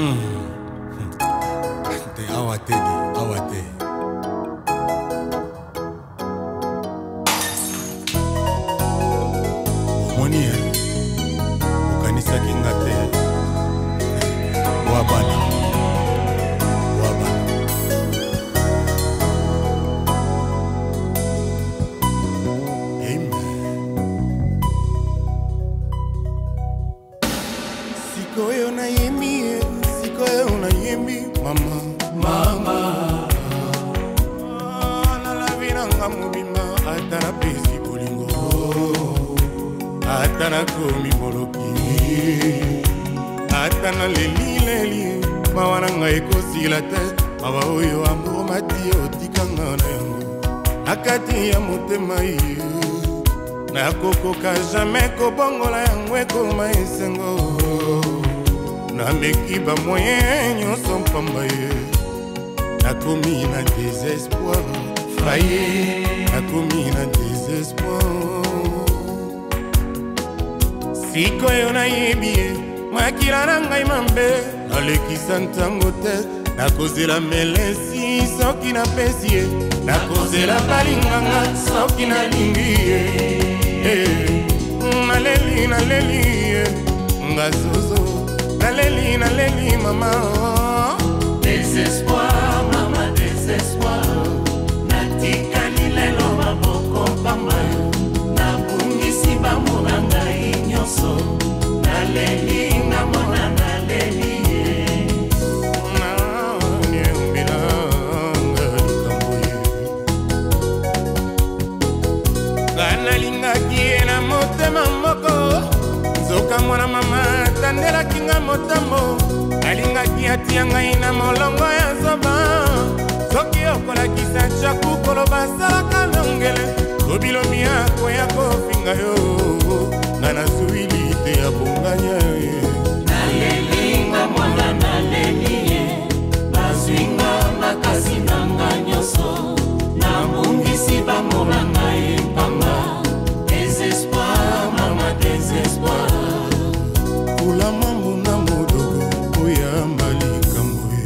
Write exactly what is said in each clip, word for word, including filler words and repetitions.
Te awate di awate. Moni ukanisa kingate. Wabana. Wabana. Sikoyo na yemi, sikoyo na yemi, mama, mama. Ah, na la vida ngamubima, atana pesi bolingo, atana komi boloki, atana leli leli, mawana ngai kosila te, mawa oyo amour mati otikanga na yango, nakati ya motema ye, nakokoka jamais kobongola yango ekoma esengo. Nameki ba moyen nyonso mpamba ye, nakomi na désespoir faye, nakomi na désespoir. Sikoyo nayebi ye, makila na ngai mambe, nalekisa ntango te, nakozela melesi soki napesi ye, nakozela balinganga soki nalingi ye. Naleli naleli ye, ngazozo naleli naleli mama. Désespoir mama, désespoir, natikali lelo maboko pamba, nabungisi bamour na ngai nyonso, naleli namona naleli ye. Nanyembilanga likambo ye, kanalingaki ye na motema moko, nzoka mwana mama tandela kinga motambo, alingaki atia ngai na molongo ya zoba, soki okolakisa chaku koloba salaka longele, kobilomi yako ya kofinga yo, nga nazwili te ya bonganya ye. Nalelinga mwana naleli ye, bazwinga makasi nanga nyonso, nabungisi bamour na ngai mpamba. Désespoir mama, désespoir. Kula mambo na modogo oya malikambo ye.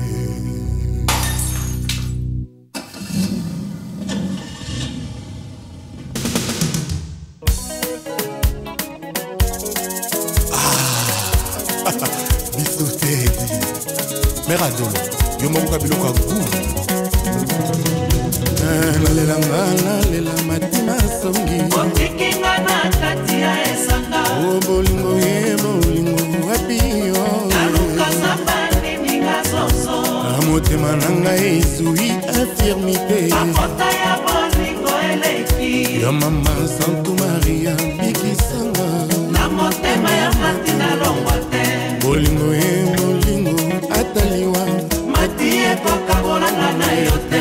Ah, bisotedi meradolo yo mamuka biloko agu nalelanga nalela matima songi otikinga na kati ya esanga, o bolingo ye bolingo wapi yo naluka sabani minga soso, na motema na ngai ezwi infirmité, akota ya bolingo eleki ya mama Santo Maria bikisanga, na motema ya matina longwa te, bolingo ye bolingo ataliwa mati ekokabolanga na yo te.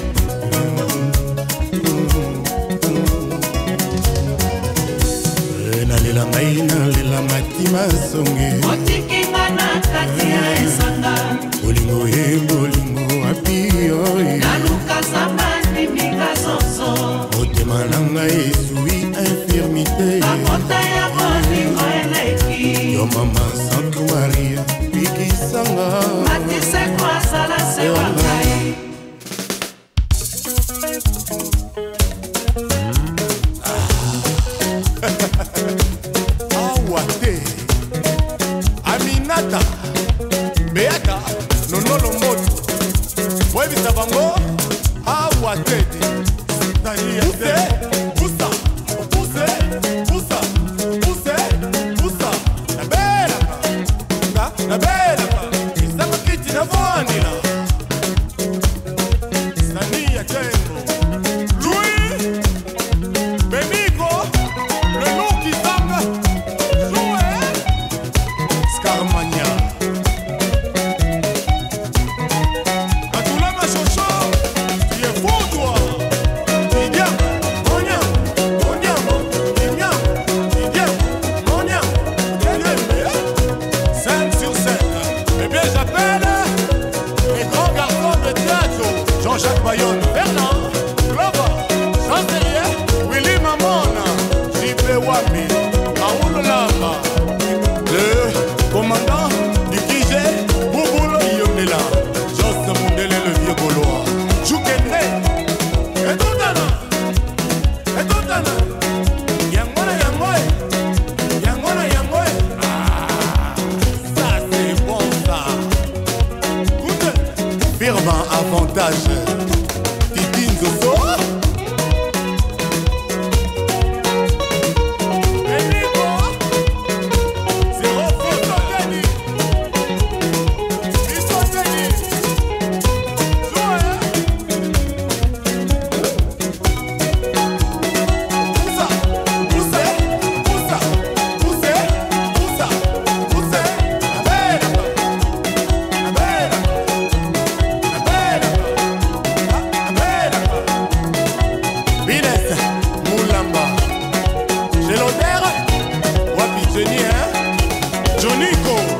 nalela ngai nalela matima songe, otikinga na kati ya esanga, bolingo ye bolingo wapi yo naluka sabani minga soso, motema na ngai ezwi infirmité, akota ya bolingo eleki yo mama Santo Maria bikisanga, mati seko asala se wa ngai. awate Aminata Beata nonolo moto boyebisa bango awate puse pusa puse pusa puse pusa nabelaka nga nabelaka isaka kiti na vanila sani ya tembo Louis Benico le loup qui sanga joué Scarmania Katula ma chocho qui est fou toi Tidia Onya Joniko